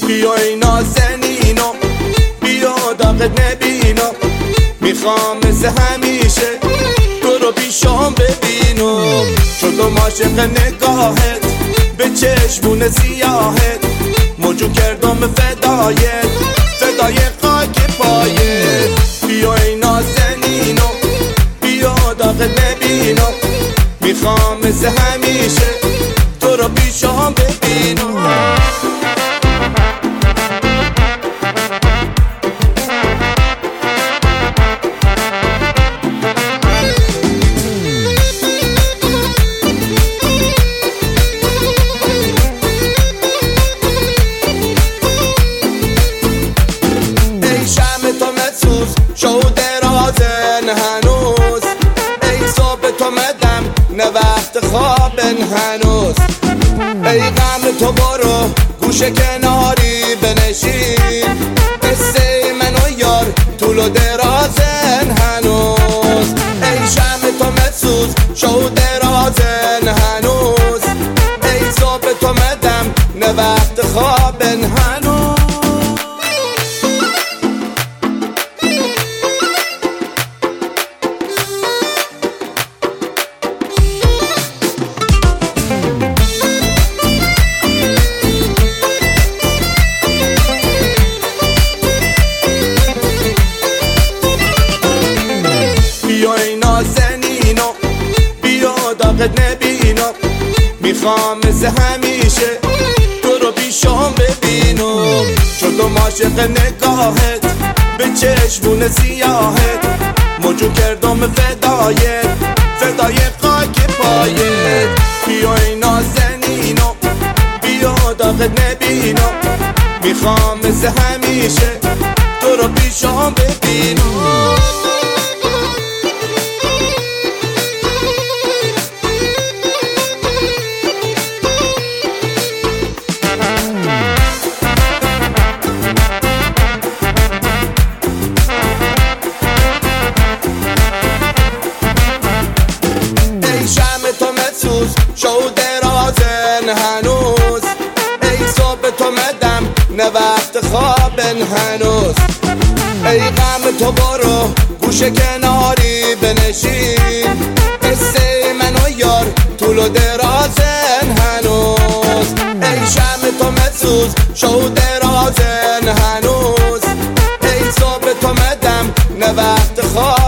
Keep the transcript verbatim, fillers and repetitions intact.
بیا ای نازنینو بیا داغت نبینو، میخوام مثل همیشه تو رو پیشام ببینم. شدم عاشق نگاهت به چشمون سیاهت، موجو کردم فدایت فدای خاک پایت. بیا ای نازنینو بیا داغت نبینو، میخوام مثل همیشه تو رو پیشام ببینم. شو درازن هنوز ای صبح تو مدم نه وقت خوابن هنوز. ای غم تو برو گوشه کناری بنشین، قصه من و یار طول و درازن هنوز. ای شم تو مسوز شو درازن هنوز ای صبح تو مدم نه وقت خوابن هنوز. نازنینو بیا داغت نبینو، میخوام مثل همیشه تو رو پیشام ببینم. شدم عاشق نگاهت به چشمون سیاهت، موجو کردم فدایت فدای خاک پایت. بیا ای نازنینو بیا داغت نبینو، میخوام مثل همیشه تو رو پیشام ببینم. شو درازن هنوز ای صبح تو مدم نه وقت خوابن هنوز. ای غم تو برو گوشه کناری بنشین، قصه من و یار طول و درازن هنوز. ای شم تو مسوز شو درازن هنوز ای صبح تو مدم نه وقت خواب